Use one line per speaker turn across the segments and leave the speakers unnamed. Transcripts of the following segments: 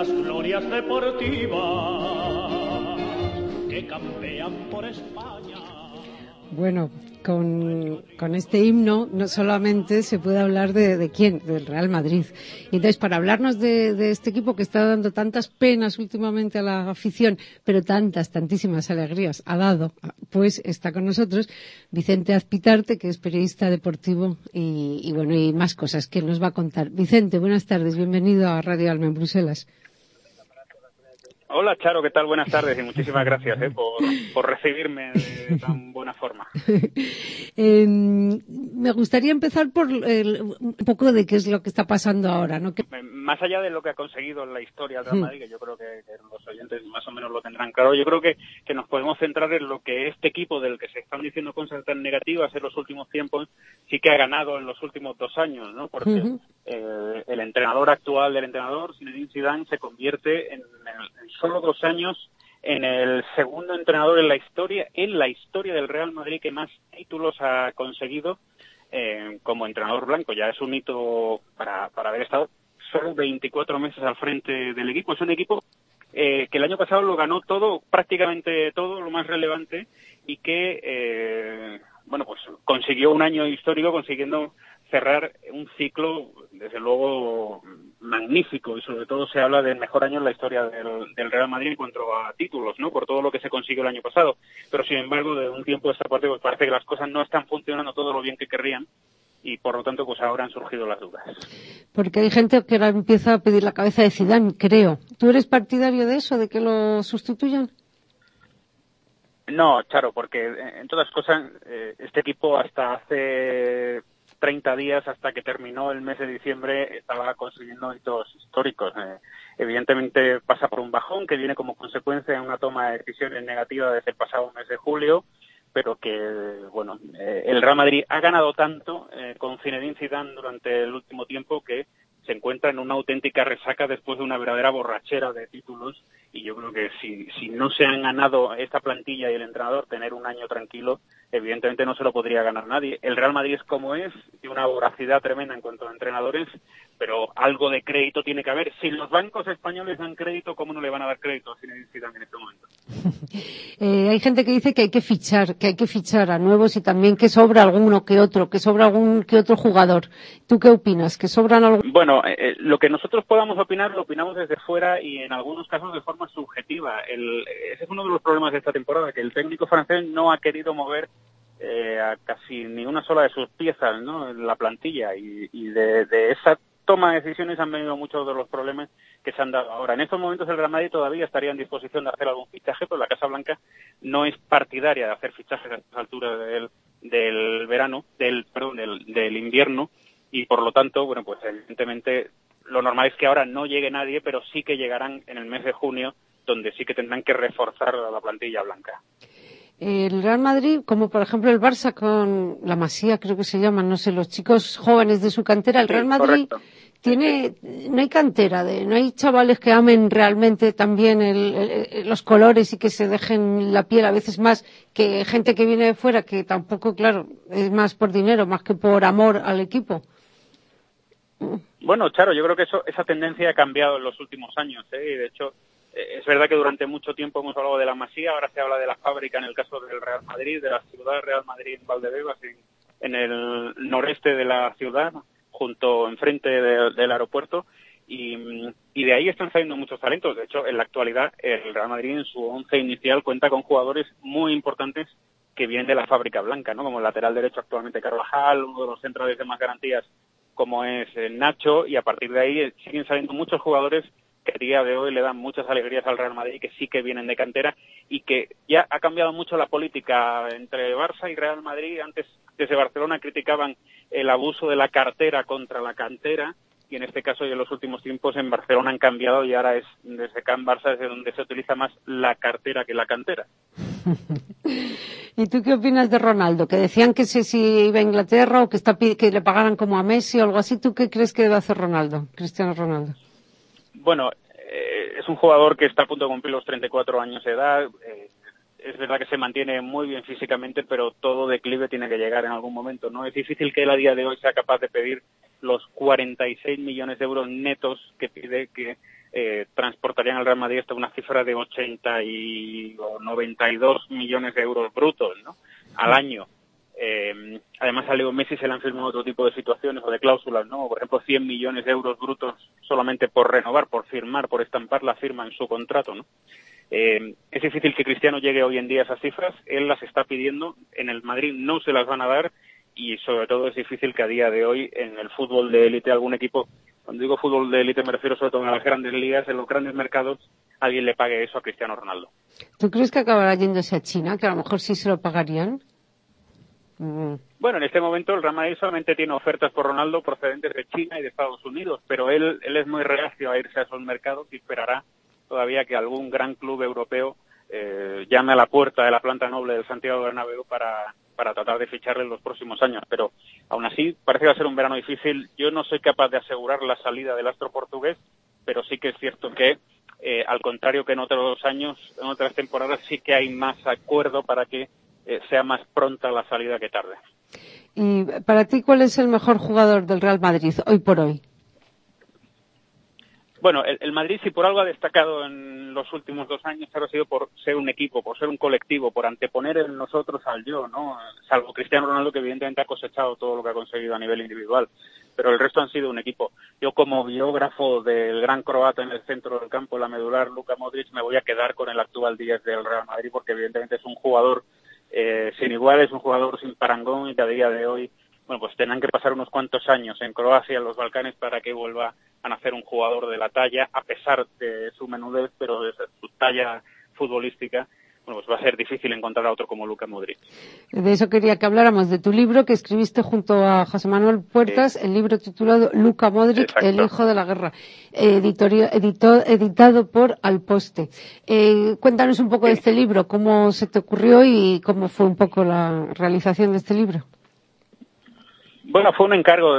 las glorias deportivas que campean por España.
Bueno, con este himno no solamente se puede hablar de quién, del Real Madrid. Y entonces, para hablarnos de este equipo que está dando tantas penas últimamente a la afición, pero tantísimas alegrías ha dado, pues está con nosotros Vicente Azpitarte, que es periodista deportivo y bueno, y más cosas que nos va a contar. Vicente, buenas tardes, bienvenido a Radio Alma en Bruselas.
Hola, Charo, ¿qué tal? Buenas tardes y muchísimas gracias por recibirme de tan buena forma.
Me gustaría empezar por un poco de qué es lo que está pasando ahora, ¿no?
Más allá de lo que ha conseguido en la historia del Real Madrid, que yo creo que los oyentes más o menos lo tendrán claro, yo creo que nos podemos centrar en lo que este equipo del que se están diciendo cosas tan negativas en los últimos tiempos sí que ha ganado en los últimos 2 años, ¿no? Porque el entrenador actual del entrenador, Zinedine Zidane, se convierte en solo 2 años en el segundo entrenador en la historia del Real Madrid que más títulos ha conseguido como entrenador blanco. Ya es un hito para haber estado solo 24 meses al frente del equipo. Es un equipo que el año pasado lo ganó todo, prácticamente todo, lo más relevante, y que pues consiguió un año histórico consiguiendo cerrar un ciclo, desde luego, magnífico, y sobre todo se habla del mejor año en la historia del Real Madrid en cuanto a títulos, ¿no? Por todo lo que se consiguió el año pasado. Pero, sin embargo, de un tiempo a esta parte, pues parece que las cosas no están funcionando todo lo bien que querrían, y por lo tanto, pues ahora han surgido las dudas.
Porque hay gente que ahora empieza a pedir la cabeza de Zidane, creo. ¿Tú eres partidario de eso, de que lo sustituyan?
No, Charo, porque en todas cosas, este equipo hasta hace 30 días, hasta que terminó el mes de diciembre, estaba consiguiendo hitos históricos. Evidentemente pasa por un bajón que viene como consecuencia de una toma de decisiones negativas desde el pasado mes de julio, pero que, el Real Madrid ha ganado tanto con Zinedine Zidane durante el último tiempo que se encuentra en una auténtica resaca después de una verdadera borrachera de títulos, y yo creo que si no se han ganado esta plantilla y el entrenador tener un año tranquilo, evidentemente no se lo podría ganar nadie. El Real Madrid es como es, tiene una voracidad tremenda en cuanto a entrenadores, pero algo de crédito tiene que haber. Si los bancos españoles dan crédito, ¿cómo no le van a dar crédito a Zinedine Zidane en este momento?
Hay gente que dice que hay que fichar a nuevos, y también que sobra alguno que otro, que sobra algún que otro jugador. ¿Tú qué opinas? ¿Que sobran algún?
Bueno, lo que nosotros podamos opinar lo opinamos desde fuera y en algunos casos de forma subjetiva. Ese es uno de los problemas de esta temporada, que el técnico francés no ha querido mover a casi ni una sola de sus piezas, ¿no?, en la plantilla, y de esa toma de decisiones han venido muchos de los problemas que se han dado ahora. En estos momentos el Real Madrid todavía estaría en disposición de hacer algún fichaje, pero la Casa Blanca no es partidaria de hacer fichajes a estas alturas del invierno, y por lo tanto, pues evidentemente lo normal es que ahora no llegue nadie, pero sí que llegarán en el mes de junio, donde sí que tendrán que reforzar a la plantilla blanca.
El Real Madrid, como por ejemplo el Barça con la Masía, creo que se llaman, no sé, los chicos jóvenes de su cantera, el Real Madrid no hay cantera, no hay chavales que amen realmente también los colores y que se dejen la piel, a veces más que gente que viene de fuera, que tampoco, claro, es más por dinero, más que por amor al equipo.
Bueno, Charo, yo creo que esa tendencia ha cambiado en los últimos años, y de hecho es verdad que durante mucho tiempo hemos hablado de la Masía, ahora se habla de la fábrica en el caso del Real Madrid, de la ciudad Real Madrid en Valdebebas, en el noreste de la ciudad, enfrente del aeropuerto, y de ahí están saliendo muchos talentos. De hecho, en la actualidad el Real Madrid en su once inicial cuenta con jugadores muy importantes que vienen de la fábrica blanca, ¿no?, como el lateral derecho actualmente Carvajal, uno de los centrales de más garantías como es Nacho, y a partir de ahí siguen saliendo muchos jugadores que a día de hoy le dan muchas alegrías al Real Madrid, que sí que vienen de cantera, y que ya ha cambiado mucho la política entre Barça y Real Madrid. Antes, desde Barcelona, criticaban el abuso de la cartera contra la cantera, y en este caso y en los últimos tiempos en Barcelona han cambiado, y ahora es desde Can Barça desde donde se utiliza más la cartera que la cantera.
¿Y tú qué opinas de Ronaldo? Que decían que si iba a Inglaterra o que le pagaran como a Messi o algo así. ¿Tú qué crees que debe hacer Cristiano Ronaldo?
Bueno, es un jugador que está a punto de cumplir los 34 años de edad. Es verdad que se mantiene muy bien físicamente, pero todo declive tiene que llegar en algún momento, ¿no? Es difícil que él a día de hoy sea capaz de pedir los 46 millones de euros netos que pide, que en el Real Madrid hasta una cifra de 92 millones de euros brutos, ¿no?, al año. Además a Leo Messi se le han firmado otro tipo de situaciones o de cláusulas, ¿no? Por ejemplo, 100 millones de euros brutos solamente por renovar, por firmar, por estampar la firma en su contrato, ¿no? Es difícil que Cristiano llegue hoy en día a esas cifras. Él las está pidiendo. En el Madrid no se las van a dar, y sobre todo es difícil que a día de hoy en el fútbol de élite algún equipo, cuando digo fútbol de élite me refiero sobre todo a las grandes ligas, en los grandes mercados, alguien le pague eso a Cristiano Ronaldo.
¿Tú crees que acabará yéndose a China, que a lo mejor sí se lo pagarían?
Bueno, en este momento el Real Madrid solamente tiene ofertas por Ronaldo procedentes de China y de Estados Unidos, pero él es muy reacio a irse a esos mercados y esperará todavía que algún gran club europeo llame a la puerta de la planta noble del Santiago Bernabéu para tratar de ficharle en los próximos años. Pero aún así parece que va a ser un verano difícil. Yo no soy capaz de asegurar la salida del astro portugués, pero sí que es cierto que al contrario que en otros años, en otras temporadas, sí que hay más acuerdo para que sea más pronta la salida que tarde.
Y para ti, ¿cuál es el mejor jugador del Real Madrid hoy por hoy?
Bueno, el Madrid, si por algo ha destacado en los últimos 2 años, ha sido por ser un equipo, por ser un colectivo, por anteponer el nosotros al yo, ¿no? Salvo Cristiano Ronaldo, que evidentemente ha cosechado todo lo que ha conseguido a nivel individual, pero el resto han sido un equipo. Yo, como biógrafo del gran croata en el centro del campo, la medular, Luka Modric, me voy a quedar con el actual 10 del Real Madrid, porque evidentemente es un jugador sin igual, es un jugador sin parangón, y que a día de hoy, bueno, pues tendrán que pasar unos cuantos años en Croacia, en los Balcanes, para que vuelva a nacer un jugador de la talla, a pesar de su menudez, pero de su talla futbolística. Bueno, pues va a ser difícil encontrar a otro como Luka Modric.
De eso quería que habláramos, de tu libro que escribiste junto a José Manuel Puertas, el libro titulado Luka Modric,
Exacto.
El hijo de la guerra, editado por Alposte. Cuéntanos un poco de este libro, cómo se te ocurrió y cómo fue un poco la realización de este libro.
Bueno, fue un encargo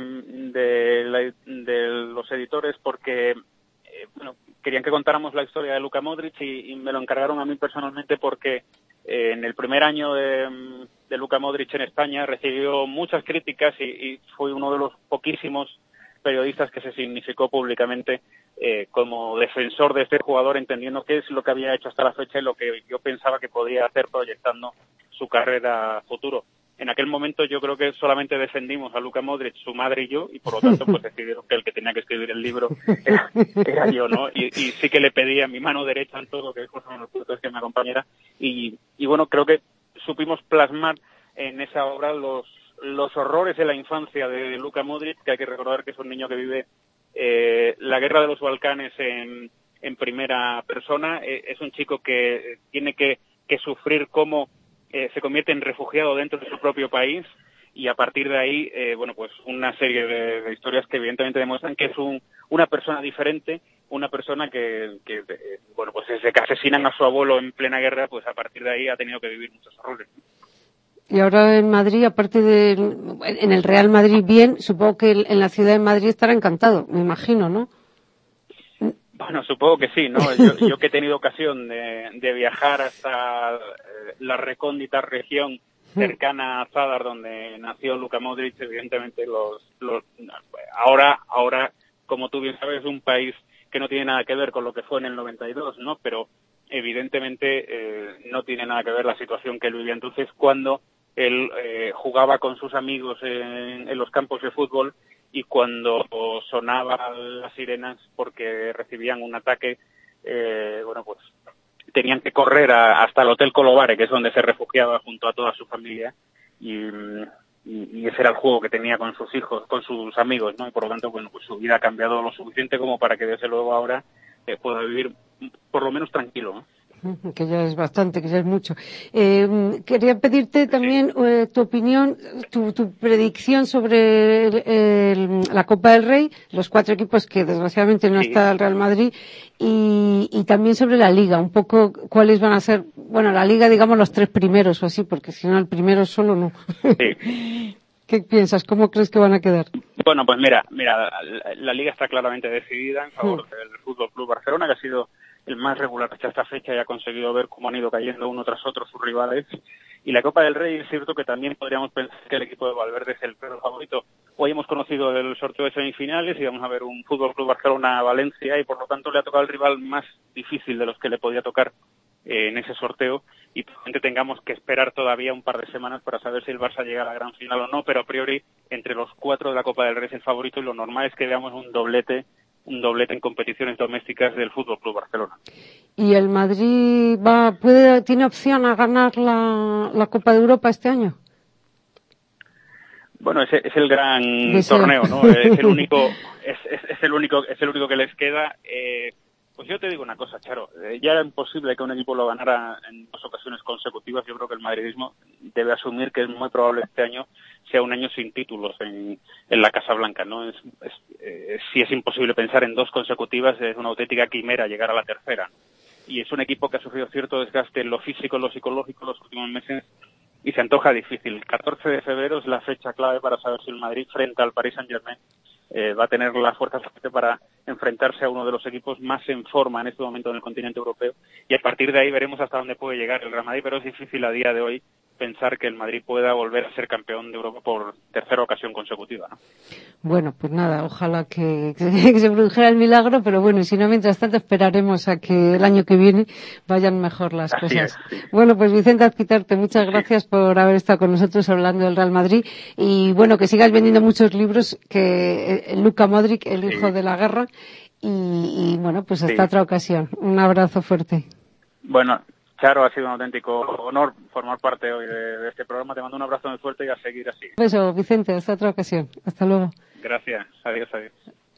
de los editores porque bueno, querían que contáramos la historia de Luka Modric y me lo encargaron a mí personalmente porque en el primer año de Luka Modric en España recibió muchas críticas y fui uno de los poquísimos periodistas que se significó públicamente como defensor de este jugador, entendiendo qué es lo que había hecho hasta la fecha y lo que yo pensaba que podía hacer proyectando su carrera a futuro. En aquel momento yo creo que solamente defendimos a Luka Modric, su madre y yo, y por lo tanto pues decidieron que el que tenía que escribir el libro era yo, ¿no? Y sí que le pedí a mi mano derecha en todo, que es José Manuel Puertas, que me acompañara, y bueno, creo que supimos plasmar en esa obra los horrores de la infancia de Luka Modric, que hay que recordar que es un niño que vive la guerra de los Balcanes en primera persona. Es un chico que tiene que sufrir cómo se convierte en refugiado dentro de su propio país, y a partir de ahí, bueno, pues una serie de historias que evidentemente demuestran que es una persona diferente, una persona que bueno, pues desde que asesinan a su abuelo en plena guerra, pues a partir de ahí ha tenido que vivir muchos horrores.
Y ahora en Madrid, aparte en el Real Madrid bien, supongo que en la ciudad de Madrid estará encantado, me imagino, ¿no?
Bueno, supongo que sí, ¿no? Yo que he tenido ocasión de viajar hasta la recóndita región cercana a Zadar, donde nació Luka Modric, evidentemente ahora, como tú bien sabes, es un país que no tiene nada que ver con lo que fue en el 92, ¿no? Pero evidentemente no tiene nada que ver la situación que él vivía entonces, cuando él jugaba con sus amigos en los campos de fútbol, y cuando sonaban las sirenas porque recibían un ataque, bueno, pues tenían que correr hasta el Hotel Colobare, que es donde se refugiaba junto a toda su familia, y ese era el juego que tenía con sus hijos, con sus amigos, ¿no? Y por lo tanto, bueno, pues su vida ha cambiado lo suficiente como para que desde luego ahora pueda vivir por lo menos tranquilo, ¿no?
Que ya es bastante, que ya es mucho. Quería pedirte también tu opinión, tu predicción sobre la Copa del Rey, los 4 equipos que desgraciadamente no está el Real Madrid, y también sobre la Liga, un poco cuáles van a ser, bueno, la Liga, digamos, los 3 primeros o así, porque si no el primero solo no.
Sí.
¿Qué piensas? ¿Cómo crees que van a quedar?
Bueno, pues mira, la Liga está claramente decidida en favor del Fútbol Club Barcelona, que ha sido el más regular hasta esta fecha y ha conseguido ver cómo han ido cayendo uno tras otro sus rivales. Y la Copa del Rey, es cierto que también podríamos pensar que el equipo de Valverde es el claro favorito, Hoy hemos conocido el sorteo de semifinales y vamos a ver un Fútbol Club Barcelona-Valencia y por lo tanto le ha tocado el rival más difícil de los que le podía tocar en ese sorteo y probablemente tengamos que esperar todavía un par de semanas para saber si el Barça llega a la gran final o no, pero a priori entre los 4 de la Copa del Rey es el favorito y lo normal es que veamos un doblete en competiciones domésticas del Fútbol Club Barcelona.
¿Y el Madrid tiene opción a ganar la Copa de Europa este año?
Bueno, es el gran torneo, ¿no? Es el único que les queda. Pues yo te digo una cosa, Charo, ya era imposible que un equipo lo ganara en 2 ocasiones consecutivas. Yo creo que el madridismo debe asumir que es muy probable este año sea un año sin títulos en la Casa Blanca, ¿no? Si es imposible pensar en 2 consecutivas, es una auténtica quimera llegar a la tercera. Y es un equipo que ha sufrido cierto desgaste en lo físico, en lo psicológico los últimos meses y se antoja difícil. El 14 de febrero es la fecha clave para saber si el Madrid frente al Paris Saint-Germain va a tener la fuerza suficiente para enfrentarse a uno de los equipos más en forma en este momento en el continente europeo y a partir de ahí veremos hasta dónde puede llegar el Real Madrid, pero es difícil a día de hoy pensar que el Madrid pueda volver a ser campeón de Europa por 3ª ocasión consecutiva, ¿no?
Bueno, pues nada, ojalá que se produjera el milagro, pero bueno, y si no, mientras tanto esperaremos a que el año que viene vayan mejor las
Así
cosas.
es, sí.
Bueno, pues Vicente Azpitarte, muchas gracias por haber estado con nosotros hablando del Real Madrid y bueno, que sigas vendiendo muchos libros, que Luka Modric, el hijo de la guerra, y bueno, pues hasta otra ocasión. Un abrazo fuerte.
Bueno, Charo, ha sido un auténtico honor formar parte hoy de este programa. Te mando un abrazo muy fuerte y a seguir así.
Un beso, Vicente, hasta otra ocasión. Hasta luego.
Gracias. Adiós.